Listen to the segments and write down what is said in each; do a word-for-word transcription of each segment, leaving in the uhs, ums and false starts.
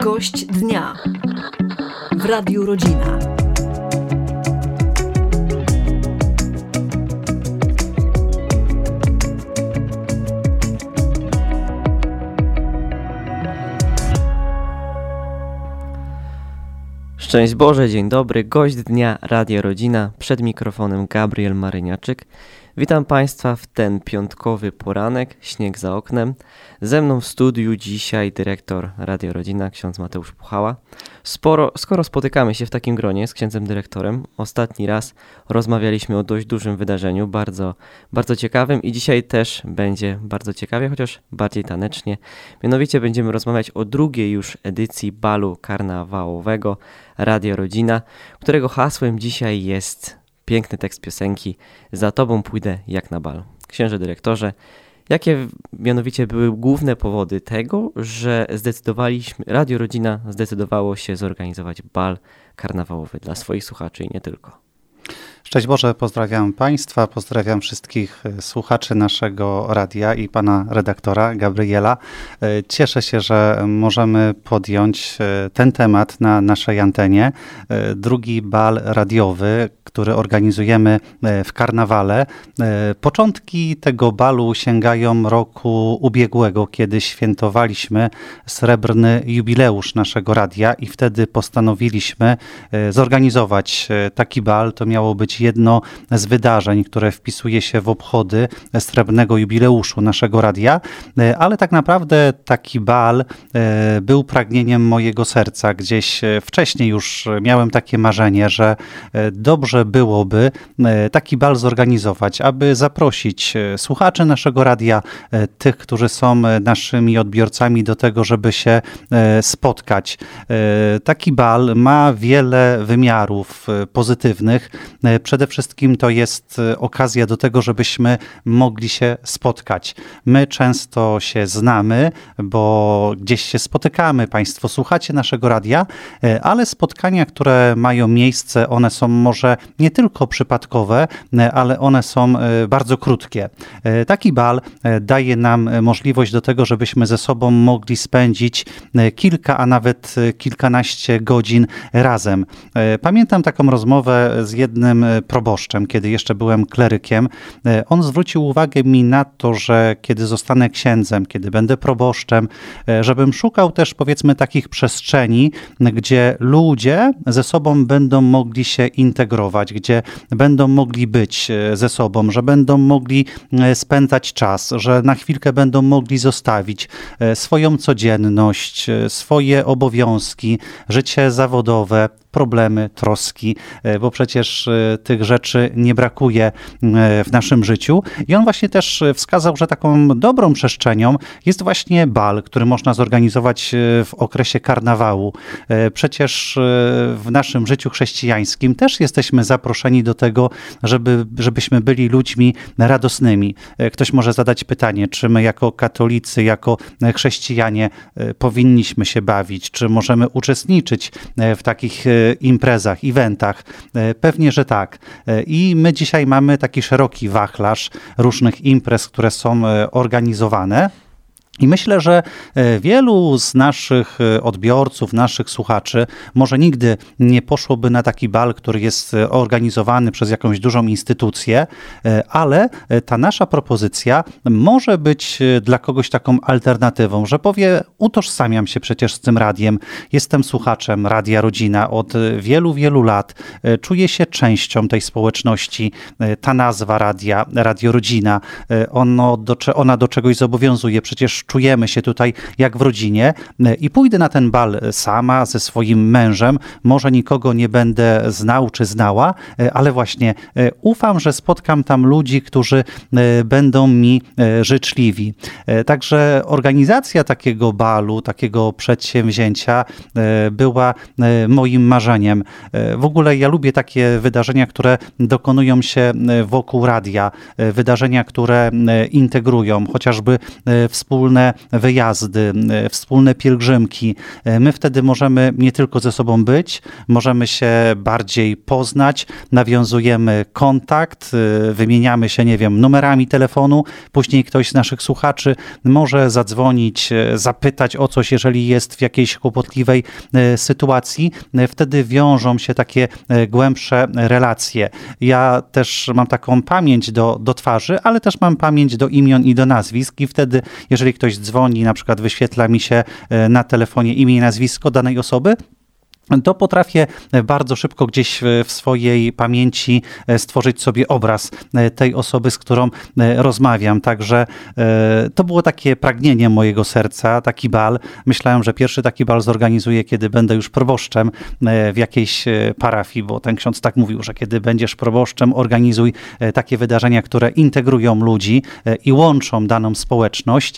Gość dnia w Radiu Rodzina. Szczęść Boże, dzień dobry, gość dnia Radio Rodzina, przed mikrofonem Gabriel Maryniaczyk. Witam Państwa w ten piątkowy poranek, śnieg za oknem. Ze mną w studiu dzisiaj dyrektor Radio Rodzina, ksiądz Mateusz Puchała. Sporo, skoro spotykamy się w takim gronie z księdzem dyrektorem, ostatni raz rozmawialiśmy o dość dużym wydarzeniu, bardzo, bardzo ciekawym i dzisiaj też będzie bardzo ciekawie, chociaż bardziej tanecznie. Mianowicie będziemy rozmawiać o drugiej już edycji balu karnawałowego Radio Rodzina, którego hasłem dzisiaj jest piękny tekst piosenki „Za tobą pójdę jak na bal”. Księże dyrektorze, jakie mianowicie były główne powody tego, że zdecydowaliśmy, Radio Rodzina zdecydowało się zorganizować bal karnawałowy dla swoich słuchaczy i nie tylko? Szczęść Boże, pozdrawiam Państwa, pozdrawiam wszystkich słuchaczy naszego radia i pana redaktora Gabriela. Cieszę się, że możemy podjąć ten temat na naszej antenie. Drugi bal radiowy, który organizujemy w karnawale. Początki tego balu sięgają roku ubiegłego, kiedy świętowaliśmy srebrny jubileusz naszego radia i wtedy postanowiliśmy zorganizować taki bal. To miało być jedno z wydarzeń, które wpisuje się w obchody srebrnego jubileuszu naszego radia, ale tak naprawdę taki bal był pragnieniem mojego serca. Gdzieś wcześniej już miałem takie marzenie, że dobrze byłoby taki bal zorganizować, aby zaprosić słuchaczy naszego radia, tych, którzy są naszymi odbiorcami, do tego, żeby się spotkać. Taki bal ma wiele wymiarów pozytywnych. Przede wszystkim to jest okazja do tego, żebyśmy mogli się spotkać. My często się znamy, bo gdzieś się spotykamy, Państwo słuchacie naszego radia, ale spotkania, które mają miejsce, one są może nie tylko przypadkowe, ale one są bardzo krótkie. Taki bal daje nam możliwość do tego, żebyśmy ze sobą mogli spędzić kilka, a nawet kilkanaście godzin razem. Pamiętam taką rozmowę z jednym proboszczem, kiedy jeszcze byłem klerykiem. On zwrócił uwagę mi na to, że kiedy zostanę księdzem, kiedy będę proboszczem, żebym szukał też, powiedzmy, takich przestrzeni, gdzie ludzie ze sobą będą mogli się integrować, gdzie będą mogli być ze sobą, że będą mogli spędzać czas, że na chwilkę będą mogli zostawić swoją codzienność, swoje obowiązki, życie zawodowe, problemy, troski, bo przecież tych rzeczy nie brakuje w naszym życiu. I on właśnie też wskazał, że taką dobrą przestrzenią jest właśnie bal, który można zorganizować w okresie karnawału. Przecież w naszym życiu chrześcijańskim też jesteśmy zaproszeni do tego, żeby, żebyśmy byli ludźmi radosnymi. Ktoś może zadać pytanie, czy my jako katolicy, jako chrześcijanie powinniśmy się bawić, czy możemy uczestniczyć w takich imprezach, eventach? Pewnie, że tak. I my dzisiaj mamy taki szeroki wachlarz różnych imprez, które są organizowane. I myślę, że wielu z naszych odbiorców, naszych słuchaczy może nigdy nie poszłoby na taki bal, który jest organizowany przez jakąś dużą instytucję, ale ta nasza propozycja może być dla kogoś taką alternatywą, że powie: utożsamiam się przecież z tym radiem, jestem słuchaczem Radia Rodzina od wielu, wielu lat, czuję się częścią tej społeczności. Ta nazwa radia, Radio Rodzina, ono do, ona do czegoś zobowiązuje, przecież czujemy się tutaj jak w rodzinie i pójdę na ten bal sama, ze swoim mężem, może nikogo nie będę znał czy znała, ale właśnie ufam, że spotkam tam ludzi, którzy będą mi życzliwi. Także organizacja takiego balu, takiego przedsięwzięcia była moim marzeniem. W ogóle ja lubię takie wydarzenia, które dokonują się wokół radia, wydarzenia, które integrują, chociażby wspólne wspólne wyjazdy, wspólne pielgrzymki. My wtedy możemy nie tylko ze sobą być, możemy się bardziej poznać, nawiązujemy kontakt, wymieniamy się, nie wiem, numerami telefonu, później ktoś z naszych słuchaczy może zadzwonić, zapytać o coś, jeżeli jest w jakiejś kłopotliwej sytuacji. Wtedy wiążą się takie głębsze relacje. Ja też mam taką pamięć do, do twarzy, ale też mam pamięć do imion i do nazwisk i wtedy, jeżeli ktoś dzwoni, na przykład wyświetla mi się na telefonie imię i nazwisko danej osoby, to potrafię bardzo szybko gdzieś w swojej pamięci stworzyć sobie obraz tej osoby, z którą rozmawiam. Także to było takie pragnienie mojego serca, taki bal. Myślałem, że pierwszy taki bal zorganizuję, kiedy będę już proboszczem w jakiejś parafii, bo ten ksiądz tak mówił, że kiedy będziesz proboszczem, organizuj takie wydarzenia, które integrują ludzi i łączą daną społeczność.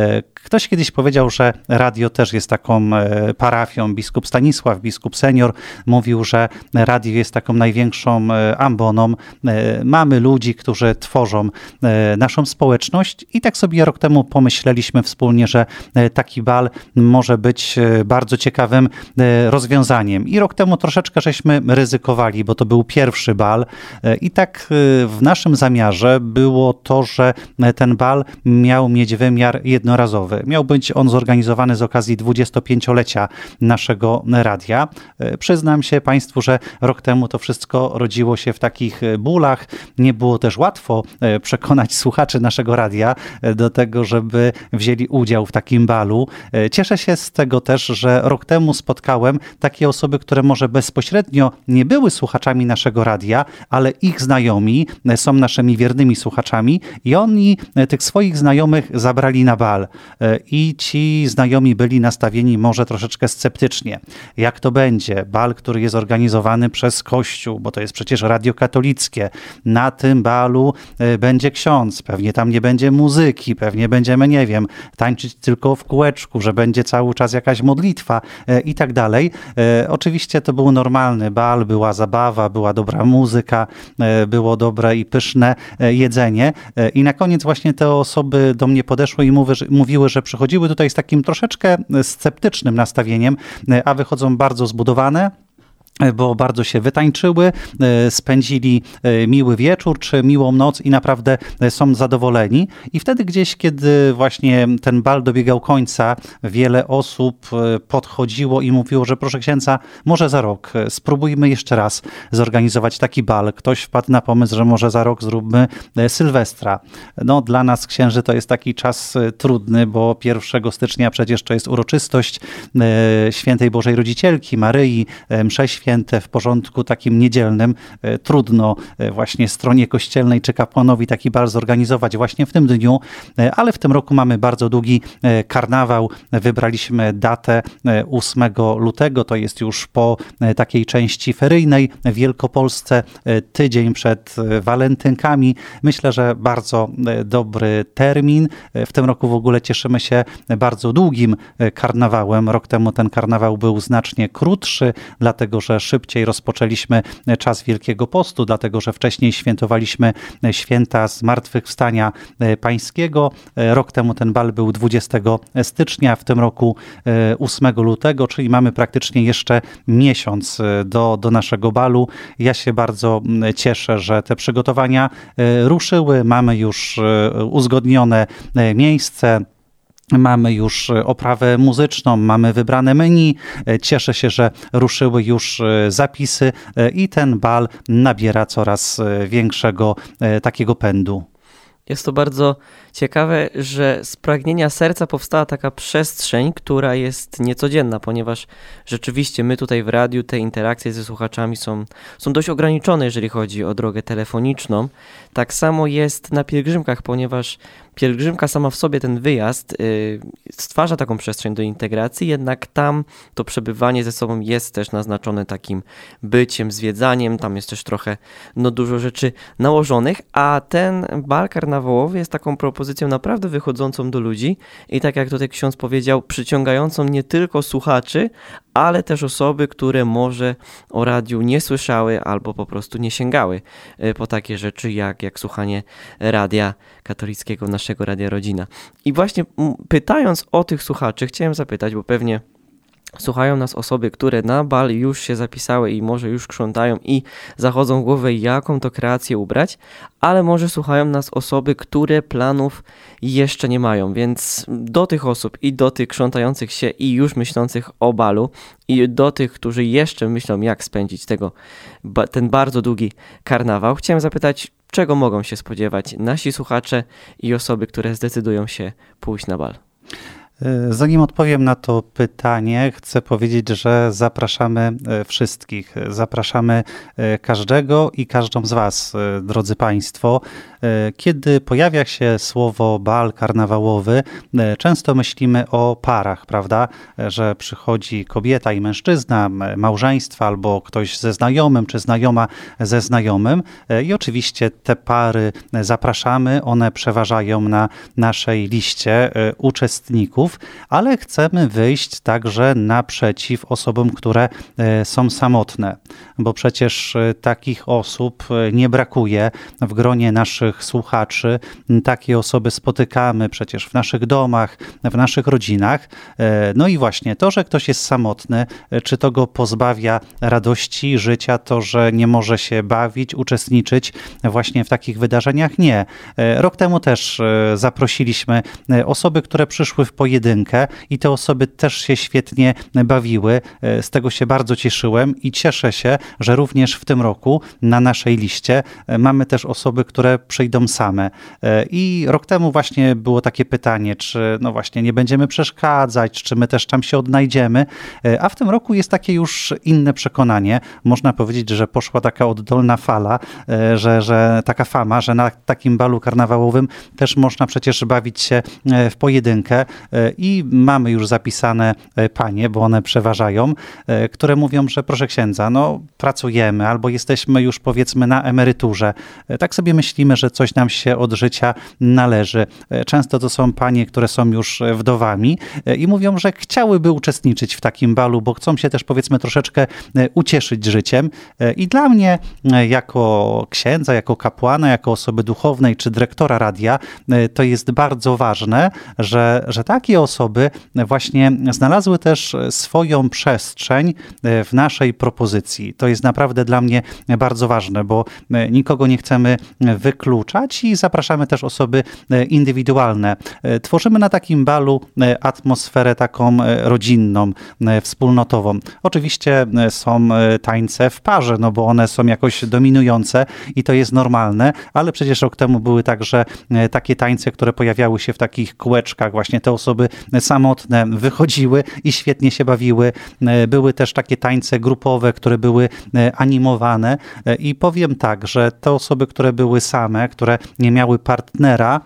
Ktoś kiedyś powiedział, że radio też jest taką parafią. Biskup Stanisław, biskup senior mówił, że radio jest taką największą amboną. Mamy ludzi, którzy tworzą naszą społeczność i tak sobie rok temu pomyśleliśmy wspólnie, że taki bal może być bardzo ciekawym rozwiązaniem. I rok temu troszeczkę żeśmy ryzykowali, bo to był pierwszy bal i tak w naszym zamiarze było to, że ten bal miał mieć wymiar jednorazowy. Miał być on zorganizowany z okazji dwudziestopięciolecia naszego radia. Przyznam się Państwu, że rok temu to wszystko rodziło się w takich bólach. Nie było też łatwo przekonać słuchaczy naszego radia do tego, żeby wzięli udział w takim balu. Cieszę się z tego też, że rok temu spotkałem takie osoby, które może bezpośrednio nie były słuchaczami naszego radia, ale ich znajomi są naszymi wiernymi słuchaczami i oni tych swoich znajomych zabrali na bal. I ci znajomi byli nastawieni może troszeczkę sceptycznie. Jak to będzie? Bal, który jest organizowany przez Kościół, bo to jest przecież radio katolickie. Na tym balu będzie ksiądz, pewnie tam nie będzie muzyki, pewnie będziemy, nie wiem, tańczyć tylko w kółeczku, że będzie cały czas jakaś modlitwa i tak dalej. Oczywiście to był normalny bal, była zabawa, była dobra muzyka, było dobre i pyszne jedzenie. I na koniec właśnie te osoby do mnie podeszły i mówiły, że, mówiły, że przychodziły tutaj z takim troszeczkę sceptycznym nastawieniem, a wychodzą bardzo zbudowane, bo bardzo się wytańczyły, spędzili miły wieczór czy miłą noc i naprawdę są zadowoleni. I wtedy gdzieś, kiedy właśnie ten bal dobiegał końca, wiele osób podchodziło i mówiło, że proszę księdza, może za rok spróbujmy jeszcze raz zorganizować taki bal. Ktoś wpadł na pomysł, że może za rok zróbmy Sylwestra. No dla nas księży to jest taki czas trudny, bo pierwszego stycznia przecież to jest uroczystość Świętej Bożej Rodzicielki, Maryi, msze święte w porządku takim niedzielnym. Trudno właśnie stronie kościelnej czy kapłanowi taki bal zorganizować właśnie w tym dniu, ale w tym roku mamy bardzo długi karnawał. Wybraliśmy datę ósmego lutego, to jest już po takiej części feryjnej w Wielkopolsce, tydzień przed walentynkami. Myślę, że bardzo dobry termin. W tym roku w ogóle cieszymy się bardzo długim karnawałem. Rok temu ten karnawał był znacznie krótszy, dlatego że szybciej rozpoczęliśmy czas Wielkiego Postu, dlatego że wcześniej świętowaliśmy święta Zmartwychwstania Pańskiego. Rok temu ten bal był dwudziestego stycznia, w tym roku ósmego lutego, czyli mamy praktycznie jeszcze miesiąc do, do naszego balu. Ja się bardzo cieszę, że te przygotowania ruszyły. Mamy już uzgodnione miejsce. Mamy już oprawę muzyczną, mamy wybrane menu. Cieszę się, że ruszyły już zapisy i ten bal nabiera coraz większego takiego pędu. Jest to bardzo ciekawe, że z pragnienia serca powstała taka przestrzeń, która jest niecodzienna, ponieważ rzeczywiście my tutaj w radiu, te interakcje ze słuchaczami są, są dość ograniczone, jeżeli chodzi o drogę telefoniczną. Tak samo jest na pielgrzymkach, ponieważ pielgrzymka sama w sobie, ten wyjazd yy, stwarza taką przestrzeń do integracji, jednak tam to przebywanie ze sobą jest też naznaczone takim byciem, zwiedzaniem, tam jest też trochę no, dużo rzeczy nałożonych, a ten bal karnawałowy jest taką propozycją naprawdę wychodzącą do ludzi i tak jak tutaj ksiądz powiedział, przyciągającą nie tylko słuchaczy, ale też osoby, które może o radiu nie słyszały albo po prostu nie sięgały po takie rzeczy jak, jak słuchanie radia katolickiego, naszego Radia Rodzina. I właśnie pytając o tych słuchaczy, chciałem zapytać, bo pewnie słuchają nas osoby, które na bal już się zapisały i może już krzątają i zachodzą w głowę, jaką to kreację ubrać, ale może słuchają nas osoby, które planów jeszcze nie mają, więc do tych osób i do tych krzątających się i już myślących o balu i do tych, którzy jeszcze myślą, jak spędzić tego, ten bardzo długi karnawał, chciałem zapytać, czego mogą się spodziewać nasi słuchacze i osoby, które zdecydują się pójść na bal. Zanim odpowiem na to pytanie, chcę powiedzieć, że zapraszamy wszystkich. Zapraszamy każdego i każdą z Was, drodzy Państwo. Kiedy pojawia się słowo bal karnawałowy, często myślimy o parach, prawda? Że przychodzi kobieta i mężczyzna, małżeństwa albo ktoś ze znajomym, czy znajoma ze znajomym. I oczywiście te pary zapraszamy, one przeważają na naszej liście uczestników. Ale chcemy wyjść także naprzeciw osobom, które są samotne, bo przecież takich osób nie brakuje w gronie naszych słuchaczy. Takie osoby spotykamy przecież w naszych domach, w naszych rodzinach. No i właśnie to, że ktoś jest samotny, czy to go pozbawia radości życia, to, że nie może się bawić, uczestniczyć właśnie w takich wydarzeniach? Nie. Rok temu też zaprosiliśmy osoby, które przyszły w pojedynkę i te osoby też się świetnie bawiły. Z tego się bardzo cieszyłem i cieszę się, że również w tym roku na naszej liście mamy też osoby, które przyjdą same. I rok temu właśnie było takie pytanie, czy no właśnie nie będziemy przeszkadzać, czy my też tam się odnajdziemy, a w tym roku jest takie już inne przekonanie. Można powiedzieć, że poszła taka oddolna fala, że, że taka fama, że na takim balu karnawałowym też można przecież bawić się w pojedynkę. I mamy już zapisane panie, bo one przeważają, które mówią, że proszę księdza, no pracujemy albo jesteśmy już powiedzmy na emeryturze. Tak sobie myślimy, że coś nam się od życia należy. Często to są panie, które są już wdowami i mówią, że chciałyby uczestniczyć w takim balu, bo chcą się też powiedzmy troszeczkę ucieszyć życiem. I dla mnie jako księdza, jako kapłana, jako osoby duchownej czy dyrektora radia, to jest bardzo ważne, że, że takie osoby właśnie znalazły też swoją przestrzeń w naszej propozycji. To jest naprawdę dla mnie bardzo ważne, bo nikogo nie chcemy wykluczać i zapraszamy też osoby indywidualne. Tworzymy na takim balu atmosferę taką rodzinną, wspólnotową. Oczywiście są tańce w parze, no bo one są jakoś dominujące i to jest normalne, ale przecież rok temu były także takie tańce, które pojawiały się w takich kółeczkach. Właśnie te osoby samotne wychodziły i świetnie się bawiły. Były też takie tańce grupowe, które były animowane i powiem tak, że te osoby, które były same, które nie miały partnera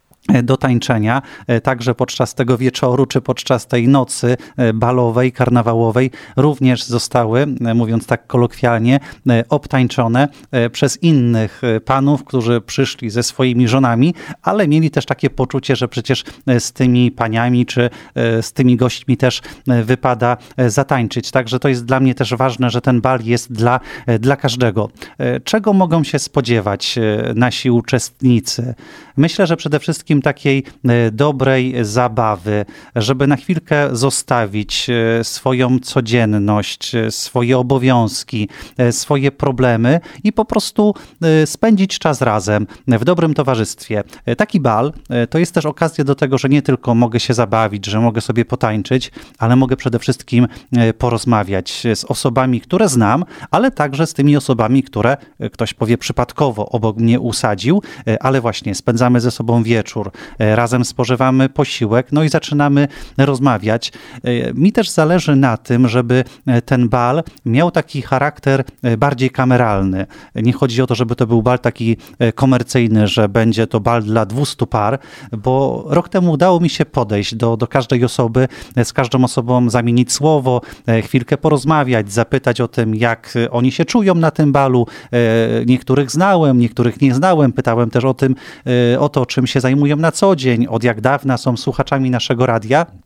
do tańczenia, także podczas tego wieczoru, czy podczas tej nocy balowej, karnawałowej również zostały, mówiąc tak kolokwialnie, obtańczone przez innych panów, którzy przyszli ze swoimi żonami, ale mieli też takie poczucie, że przecież z tymi paniami, czy z tymi gośćmi też wypada zatańczyć. Także to jest dla mnie też ważne, że ten bal jest dla, dla każdego. Czego mogą się spodziewać nasi uczestnicy? Myślę, że przede wszystkim takiej dobrej zabawy, żeby na chwilkę zostawić swoją codzienność, swoje obowiązki, swoje problemy i po prostu spędzić czas razem w dobrym towarzystwie. Taki bal to jest też okazja do tego, że nie tylko mogę się zabawić, że mogę sobie potańczyć, ale mogę przede wszystkim porozmawiać z osobami, które znam, ale także z tymi osobami, które ktoś powie przypadkowo obok mnie usadził, ale właśnie spędzamy ze sobą wieczór, razem spożywamy posiłek, no i zaczynamy rozmawiać. Mi też zależy na tym, żeby ten bal miał taki charakter bardziej kameralny. Nie chodzi o to, żeby to był bal taki komercyjny, że będzie to bal dla dwustu par, bo rok temu udało mi się podejść do, do każdej osoby, z każdą osobą zamienić słowo, chwilkę porozmawiać, zapytać o tym, jak oni się czują na tym balu. Niektórych znałem, niektórych nie znałem. Pytałem też o tym, o to, czym się zajmują na co dzień, od jak dawna są słuchaczami naszego radia.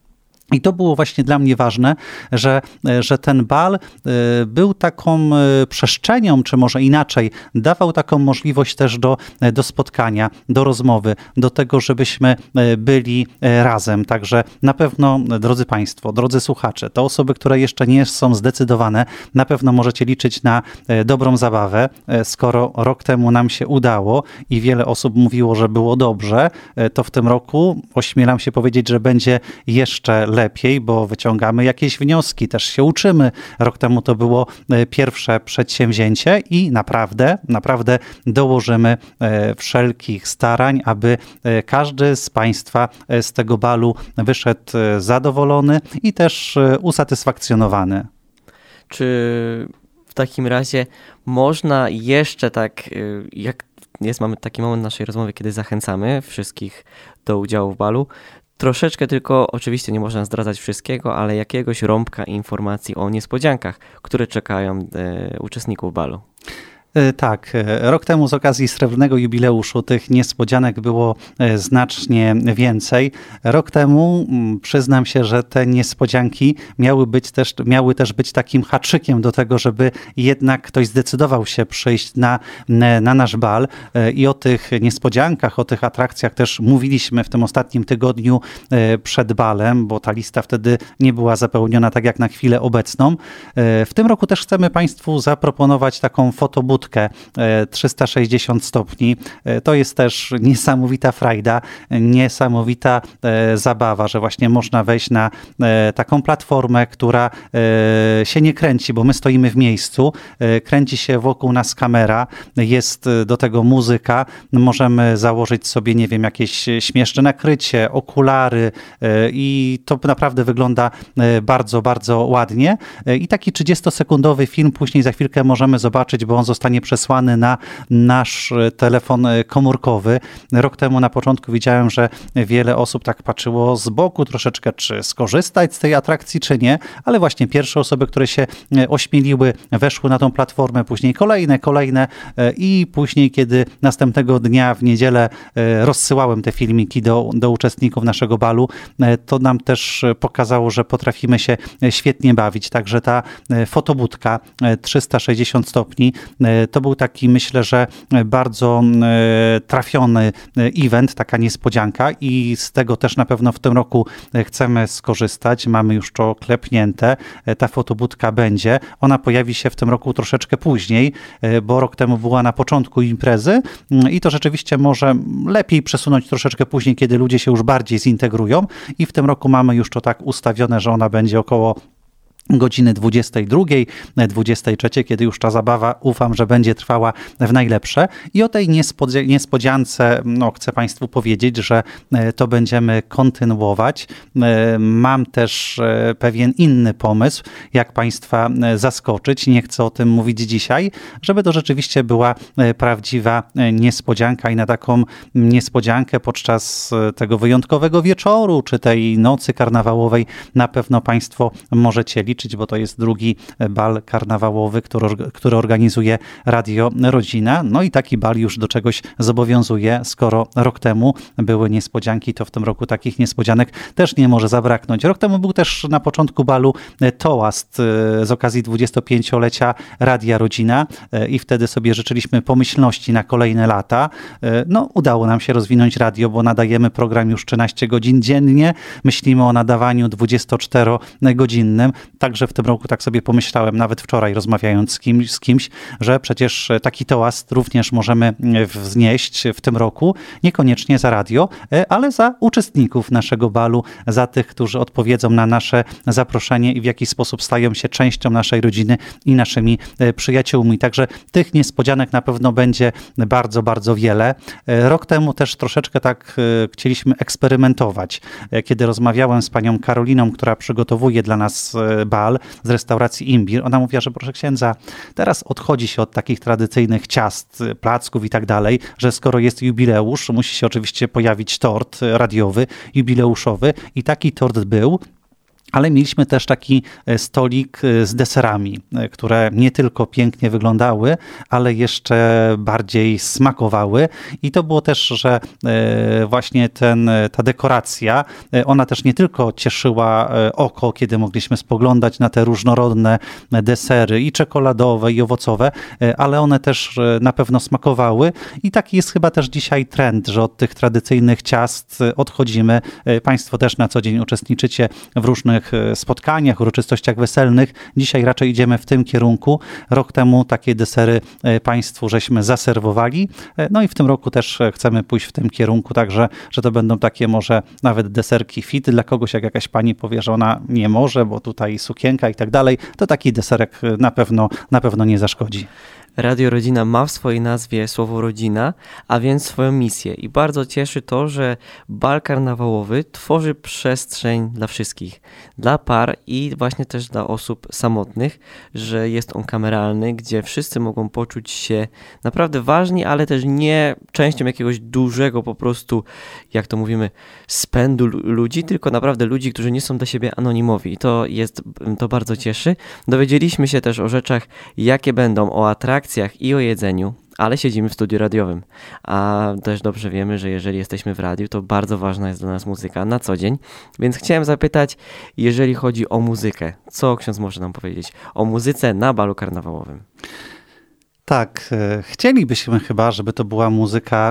I to było właśnie dla mnie ważne, że, że ten bal był taką przestrzenią, czy może inaczej, dawał taką możliwość też do, do spotkania, do rozmowy, do tego, żebyśmy byli razem. Także na pewno, drodzy Państwo, drodzy słuchacze, to osoby, które jeszcze nie są zdecydowane, na pewno możecie liczyć na dobrą zabawę. Skoro rok temu nam się udało i wiele osób mówiło, że było dobrze, to w tym roku ośmielam się powiedzieć, że będzie jeszcze lepiej, bo wyciągamy jakieś wnioski, też się uczymy. Rok temu to było pierwsze przedsięwzięcie i naprawdę, naprawdę dołożymy wszelkich starań, aby każdy z Państwa z tego balu wyszedł zadowolony i też usatysfakcjonowany. Czy w takim razie można jeszcze tak, jak jest, mamy taki moment naszej rozmowy, kiedy zachęcamy wszystkich do udziału w balu, troszeczkę tylko, oczywiście nie można zdradzać wszystkiego, ale jakiegoś rąbka informacji o niespodziankach, które czekają e, uczestników balu. Tak, rok temu z okazji srebrnego jubileuszu tych niespodzianek było znacznie więcej. Rok temu przyznam się, że te niespodzianki miały być też, miały też być takim haczykiem do tego, żeby jednak ktoś zdecydował się przyjść na, na nasz bal i o tych niespodziankach, o tych atrakcjach też mówiliśmy w tym ostatnim tygodniu przed balem, bo ta lista wtedy nie była zapełniona tak jak na chwilę obecną. W tym roku też chcemy Państwu zaproponować taką fotobudkę trzysta sześćdziesiąt stopni. To jest też niesamowita frajda, niesamowita zabawa, że właśnie można wejść na taką platformę, która się nie kręci, bo my stoimy w miejscu, kręci się wokół nas kamera, jest do tego muzyka, możemy założyć sobie, nie wiem, jakieś śmieszne nakrycie, okulary i to naprawdę wygląda bardzo, bardzo ładnie. I taki trzydziestosekundowy film później za chwilkę możemy zobaczyć, bo on zostanie przesłany na nasz telefon komórkowy. Rok temu na początku widziałem, że wiele osób tak patrzyło z boku troszeczkę, czy skorzystać z tej atrakcji, czy nie, ale właśnie pierwsze osoby, które się ośmieliły, weszły na tą platformę, później kolejne, kolejne i później, kiedy następnego dnia w niedzielę rozsyłałem te filmiki do, do uczestników naszego balu, to nam też pokazało, że potrafimy się świetnie bawić. Także ta fotobudka trzysta sześćdziesiąt stopni to był taki, myślę, że bardzo trafiony event, taka niespodzianka i z tego też na pewno w tym roku chcemy skorzystać. Mamy już to klepnięte. Ta fotobudka będzie. Ona pojawi się w tym roku troszeczkę później, bo rok temu była na początku imprezy i to rzeczywiście może lepiej przesunąć troszeczkę później, kiedy ludzie się już bardziej zintegrują i w tym roku mamy już to tak ustawione, że ona będzie około godziny dwudziestej drugiej, dwudziestej trzeciej, kiedy już ta zabawa, ufam, że będzie trwała w najlepsze. I o tej niespodziance no, chcę Państwu powiedzieć, że to będziemy kontynuować. Mam też pewien inny pomysł, jak Państwa zaskoczyć. Nie chcę o tym mówić dzisiaj, żeby to rzeczywiście była prawdziwa niespodzianka i na taką niespodziankę podczas tego wyjątkowego wieczoru, czy tej nocy karnawałowej na pewno Państwo możecie liczyć, bo to jest drugi bal karnawałowy, który, który organizuje Radio Rodzina. No i taki bal już do czegoś zobowiązuje. Skoro rok temu były niespodzianki, to w tym roku takich niespodzianek też nie może zabraknąć. Rok temu był też na początku balu toast z okazji dwudziestopięciolecia Radia Rodzina i wtedy sobie życzyliśmy pomyślności na kolejne lata. No, udało nam się rozwinąć radio, bo nadajemy program już trzynaście godzin dziennie. Myślimy o nadawaniu dwudziestoczterogodzinnym. Także w tym roku tak sobie pomyślałem, nawet wczoraj rozmawiając z kimś, z kimś, że przecież taki toast również możemy wznieść w tym roku, niekoniecznie za radio, ale za uczestników naszego balu, za tych, którzy odpowiedzą na nasze zaproszenie i w jakiś sposób stają się częścią naszej rodziny i naszymi przyjaciółmi. Także tych niespodzianek na pewno będzie bardzo, bardzo wiele. Rok temu też troszeczkę tak chcieliśmy eksperymentować. Kiedy rozmawiałem z panią Karoliną, która przygotowuje dla nas bal z restauracji Imbir, ona mówiła, że proszę księdza, teraz odchodzi się od takich tradycyjnych ciast, placków i tak dalej, że skoro jest jubileusz, musi się oczywiście pojawić tort radiowy, jubileuszowy i taki tort był. ale mieliśmy też taki stolik z deserami, które nie tylko pięknie wyglądały, ale jeszcze bardziej smakowały i to było też, że właśnie ten, ta dekoracja, ona też nie tylko cieszyła oko, kiedy mogliśmy spoglądać na te różnorodne desery i czekoladowe i owocowe, ale one też na pewno smakowały i taki jest chyba też dzisiaj trend, że od tych tradycyjnych ciast odchodzimy. Państwo też na co dzień uczestniczycie w różnych spotkaniach, uroczystościach weselnych. Dzisiaj raczej idziemy w tym kierunku. Rok temu takie desery Państwu żeśmy zaserwowali. No i w tym roku też chcemy pójść w tym kierunku, także, że to będą takie może nawet deserki fit dla kogoś, jak jakaś pani powie, że ona nie może, bo tutaj sukienka i tak dalej, to taki deserek na pewno, na pewno nie zaszkodzi. Radio Rodzina ma w swojej nazwie słowo rodzina, a więc swoją misję i bardzo cieszy to, że bal karnawałowy tworzy przestrzeń dla wszystkich, dla par i właśnie też dla osób samotnych, że jest on kameralny, gdzie wszyscy mogą poczuć się naprawdę ważni, ale też nie częścią jakiegoś dużego po prostu, jak to mówimy, spędu ludzi, tylko naprawdę ludzi, którzy nie są dla siebie anonimowi i to jest, to bardzo cieszy. Dowiedzieliśmy się też o rzeczach, jakie będą, o atrakcjach i o jedzeniu, ale siedzimy w studiu radiowym, a też dobrze wiemy, że jeżeli jesteśmy w radiu, to bardzo ważna jest dla nas muzyka na co dzień, więc chciałem zapytać, jeżeli chodzi o muzykę, co ksiądz może nam powiedzieć o muzyce na balu karnawałowym? Tak, chcielibyśmy chyba, żeby to była muzyka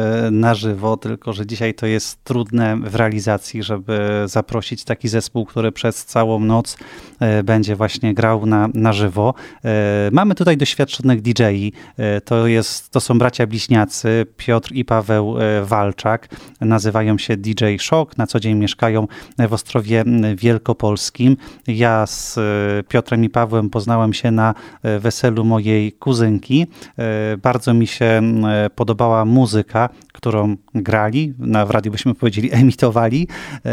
na żywo, tylko że dzisiaj to jest trudne w realizacji, żeby zaprosić taki zespół, który przez całą noc będzie właśnie grał na, na żywo. Mamy tutaj doświadczonych didżeji, to, jest, to są bracia bliźniacy, Piotr i Paweł Walczak, nazywają się D J Shock, na co dzień mieszkają w Ostrowie Wielkopolskim. Ja z Piotrem i Pawłem poznałem się na weselu mojej kuzynki. Bardzo mi się podobała muzyka, którą grali, na w radiu byśmy powiedzieli emitowali,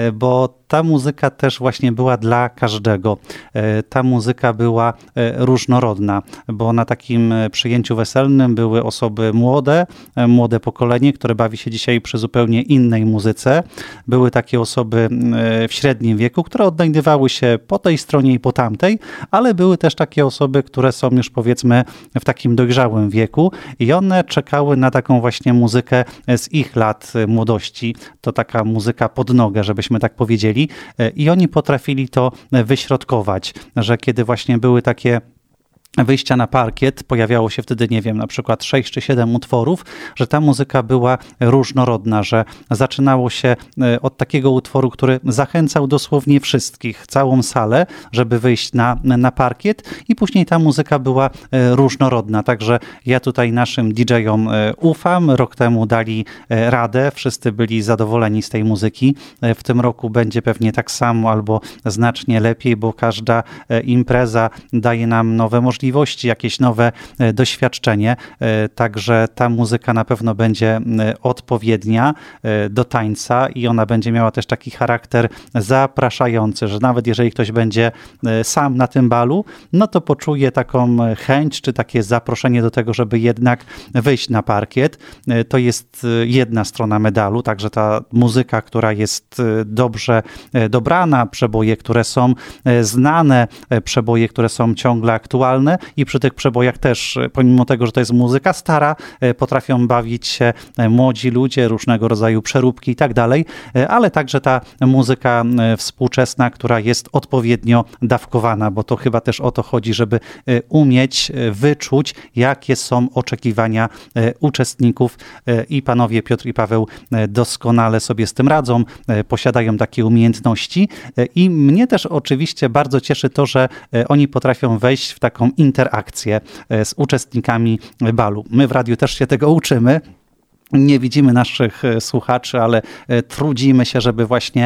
bo ta muzyka też właśnie była dla każdego. Ta muzyka była różnorodna, bo na takim przyjęciu weselnym były osoby młode, młode pokolenie, które bawi się dzisiaj przy zupełnie innej muzyce. Były takie osoby w średnim wieku, które odnajdywały się po tej stronie i po tamtej, ale były też takie osoby, które są już powiedzmy w takim dojrzałym wieku i one czekały na taką właśnie muzykę z ich lat młodości. To taka muzyka pod nogę, żebyśmy tak powiedzieli. I oni potrafili to wyśrodkować, że kiedy właśnie były takie wyjścia na parkiet, pojawiało się wtedy, nie wiem, na przykład sześć czy siedem utworów, że ta muzyka była różnorodna, że zaczynało się od takiego utworu, który zachęcał dosłownie wszystkich, całą salę, żeby wyjść na, na parkiet i później ta muzyka była różnorodna. Także ja tutaj naszym didżejom ufam. Rok temu dali radę, wszyscy byli zadowoleni z tej muzyki. W tym roku będzie pewnie tak samo albo znacznie lepiej, bo każda impreza daje nam nowe możliwości, jakieś nowe doświadczenie, także ta muzyka na pewno będzie odpowiednia do tańca i ona będzie miała też taki charakter zapraszający, że nawet jeżeli ktoś będzie sam na tym balu, no to poczuje taką chęć, czy takie zaproszenie do tego, żeby jednak wyjść na parkiet. To jest jedna strona medalu, także ta muzyka, która jest dobrze dobrana, przeboje, które są znane, przeboje, które są ciągle aktualne, i przy tych przebojach też, pomimo tego, że to jest muzyka stara, potrafią bawić się młodzi ludzie, różnego rodzaju przeróbki i tak dalej, ale także ta muzyka współczesna, która jest odpowiednio dawkowana, bo to chyba też o to chodzi, żeby umieć wyczuć, jakie są oczekiwania uczestników i panowie Piotr i Paweł doskonale sobie z tym radzą, posiadają takie umiejętności i mnie też oczywiście bardzo cieszy to, że oni potrafią wejść w taką interakcję z uczestnikami balu. My w radiu też się tego uczymy. Nie widzimy naszych słuchaczy, ale trudzimy się, żeby właśnie,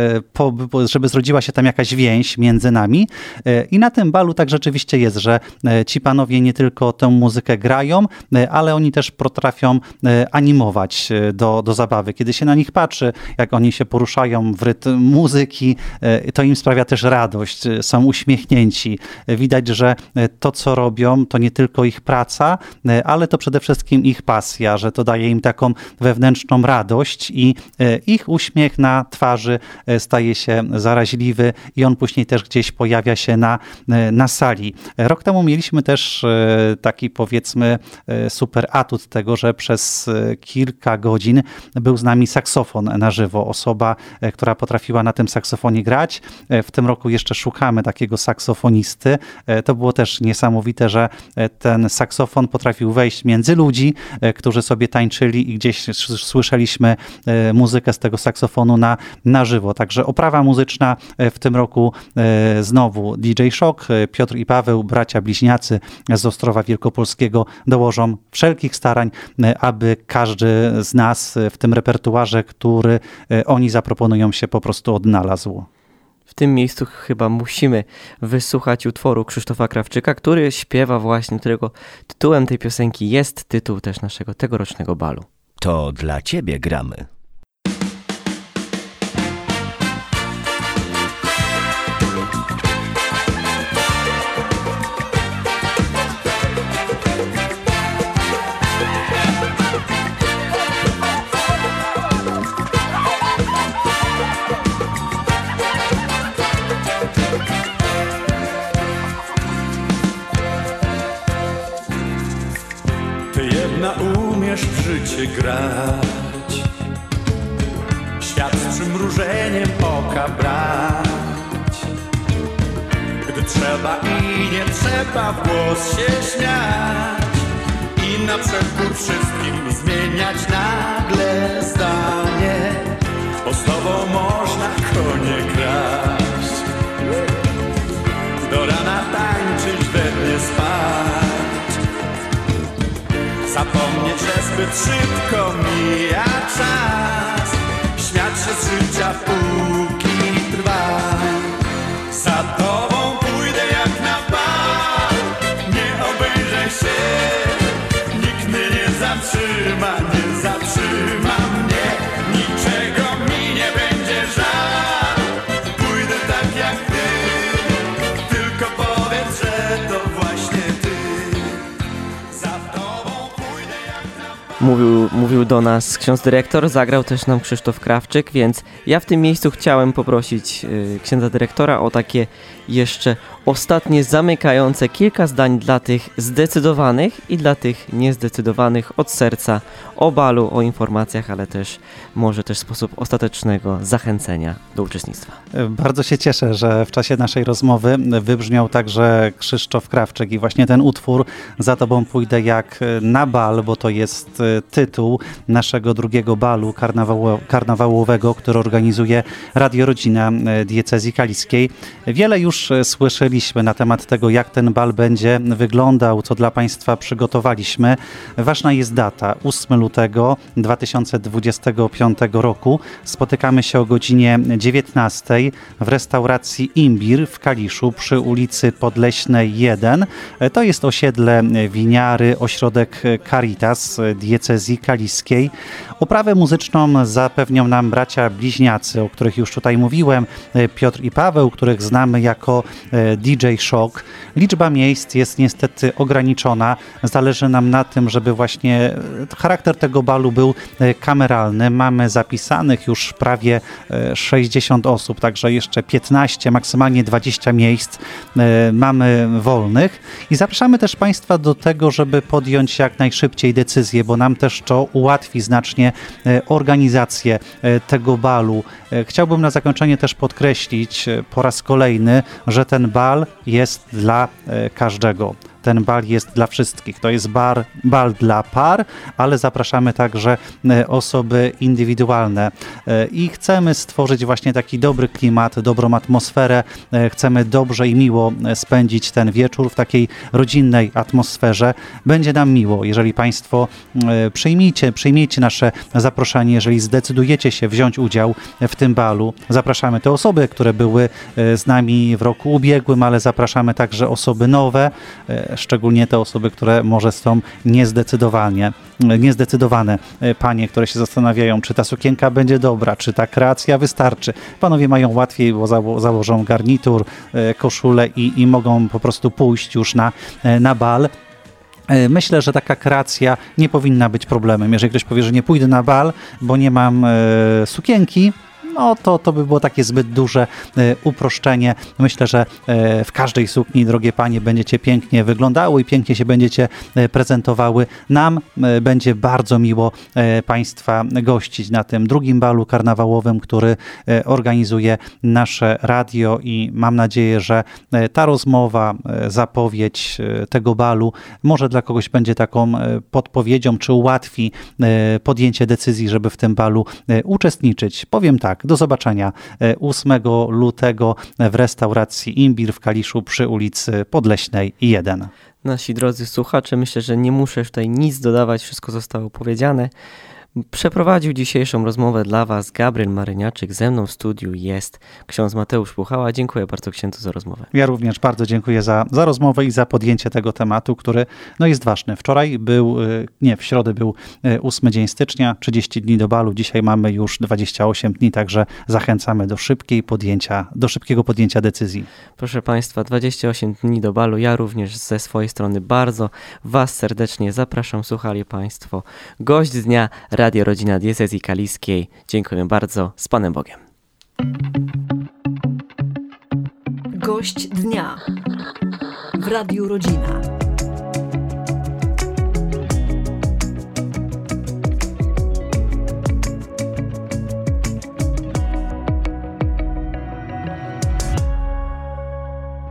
żeby zrodziła się tam jakaś więź między nami. I na tym balu tak rzeczywiście jest, że ci panowie nie tylko tę muzykę grają, ale oni też potrafią animować do, do zabawy. Kiedy się na nich patrzy, jak oni się poruszają w rytm muzyki, to im sprawia też radość. Są uśmiechnięci. Widać, że to, co robią, to nie tylko ich praca, ale to przede wszystkim ich pasja, że to daje im tak taką wewnętrzną radość i ich uśmiech na twarzy staje się zaraźliwy i on później też gdzieś pojawia się na, na sali. Rok temu mieliśmy też taki, powiedzmy, super atut tego, że przez kilka godzin był z nami saksofon na żywo. Osoba, która potrafiła na tym saksofonie grać. W tym roku jeszcze szukamy takiego saksofonisty. To było też niesamowite, że ten saksofon potrafił wejść między ludzi, którzy sobie tańczyli i gdzieś słyszeliśmy muzykę z tego saksofonu na, na żywo. Także oprawa muzyczna w tym roku znowu D J Shock, Piotr i Paweł, bracia bliźniacy z Ostrowa Wielkopolskiego dołożą wszelkich starań, aby każdy z nas w tym repertuarze, który oni zaproponują, się po prostu odnalazł. W tym miejscu chyba musimy wysłuchać utworu Krzysztofa Krawczyka, który śpiewa właśnie, którego tytułem tej piosenki jest tytuł też naszego tegorocznego balu. To dla ciebie gramy. Umiesz w życie grać, świat z przymrużeniem oka brać. Gdy trzeba i nie trzeba w głos się śmiać i na przekór wszystkim zmieniać nagle zdanie, bo z tobą można konie kraść, do rana tańczyć, we dnie spać. Zapomnieć, że zbyt szybko mija czas, śmiać się z życia póki trwa. Za tobą pójdę jak na bal, nie obejrzę się, nikt mnie nie zatrzyma, nie zatrzyma mnie, niczego mi nie będzie żal. Pójdę tak jak ty, tylko powiedz, że to właśnie ty. Za tobą Mówił, mówił do nas ksiądz dyrektor, zagrał też nam Krzysztof Krawczyk, więc ja w tym miejscu chciałem poprosić y, księdza dyrektora o takie jeszcze ostatnie, zamykające kilka zdań dla tych zdecydowanych i dla tych niezdecydowanych od serca o balu, o informacjach, ale też może też sposób ostatecznego zachęcenia do uczestnictwa. Bardzo się cieszę, że w czasie naszej rozmowy wybrzmiał także Krzysztof Krawczyk i właśnie ten utwór Za tobą pójdę jak na bal, bo to jest tytuł naszego drugiego balu karnawało, karnawałowego, który organizuje Radio Rodzina Diecezji Kaliskiej. Wiele już słyszeliśmy na temat tego, jak ten bal będzie wyglądał, co dla Państwa przygotowaliśmy. Ważna jest data, ósmego lutego dwa tysiące dwudziestego piątego roku. Spotykamy się o godzinie dziewiętnastej w restauracji Imbir w Kaliszu przy ulicy Podleśnej jeden. To jest osiedle Winiary, ośrodek Caritas Diecezji Kaliskiej. Oprawę muzyczną zapewnią nam bracia bliźniacy, o których już tutaj mówiłem, Piotr i Paweł, których znamy jako D J Shock. Liczba miejsc jest niestety ograniczona. Zależy nam na tym, żeby właśnie charakter tego balu był kameralny. Mamy zapisanych już prawie sześćdziesiąt osób, także jeszcze piętnaście, maksymalnie dwadzieścia miejsc mamy wolnych. I zapraszamy też Państwa do tego, żeby podjąć jak najszybciej decyzję, bo nam też to ułatwi znacznie organizację tego balu. Chciałbym na zakończenie też podkreślić po raz kolejny, że ten bal jest dla każdego. Ten bal jest dla wszystkich. To jest bar, bal dla par, ale zapraszamy także osoby indywidualne. I chcemy stworzyć właśnie taki dobry klimat, dobrą atmosferę. Chcemy dobrze i miło spędzić ten wieczór w takiej rodzinnej atmosferze. Będzie nam miło, jeżeli Państwo przyjmijcie, przyjmijcie nasze zaproszenie, jeżeli zdecydujecie się wziąć udział w tym balu. Zapraszamy te osoby, które były z nami w roku ubiegłym, ale zapraszamy także osoby nowe, szczególnie te osoby, które może są niezdecydowanie, niezdecydowane. Panie, które się zastanawiają, czy ta sukienka będzie dobra, czy ta kreacja wystarczy. Panowie mają łatwiej, bo zało- założą garnitur, koszulę i, i mogą po prostu pójść już na, na bal. Myślę, że taka kreacja nie powinna być problemem. Jeżeli ktoś powie, że nie pójdę na bal, bo nie mam e, sukienki, no to, to by było takie zbyt duże e, uproszczenie. Myślę, że e, w każdej sukni, drogie panie, będziecie pięknie wyglądały i pięknie się będziecie e, prezentowały. Nam e, będzie bardzo miło e, Państwa gościć na tym drugim balu karnawałowym, który e, organizuje nasze radio i mam nadzieję, że e, ta rozmowa, e, zapowiedź e, tego balu może dla kogoś będzie taką e, podpowiedzią, czy ułatwi e, podjęcie decyzji, żeby w tym balu e, uczestniczyć. Powiem tak, do zobaczenia ósmego lutego w restauracji Imbir w Kaliszu przy ulicy Podleśnej jeden. Nasi drodzy słuchacze, myślę, że nie muszę tutaj nic dodawać, wszystko zostało powiedziane. Przeprowadził dzisiejszą rozmowę dla Was Gabriel Maryniaczyk. Ze mną w studiu jest ksiądz Mateusz Puchała. Dziękuję bardzo księdzu za rozmowę. Ja również bardzo dziękuję za, za rozmowę i za podjęcie tego tematu, który no, jest ważny. Wczoraj był, nie, w środę był ósmy dzień stycznia, trzydzieści dni do balu. Dzisiaj mamy już dwadzieścia osiem dni, także zachęcamy do szybkiej podjęcia, do szybkiego podjęcia decyzji. Proszę Państwa, dwadzieścia osiem dni do balu. Ja również ze swojej strony bardzo Was serdecznie zapraszam. Słuchali Państwo gość dnia Radio Rodzina Diecezji Kaliskiej. Dziękuję bardzo. Z Panem Bogiem. Gość dnia w Radiu Rodzina.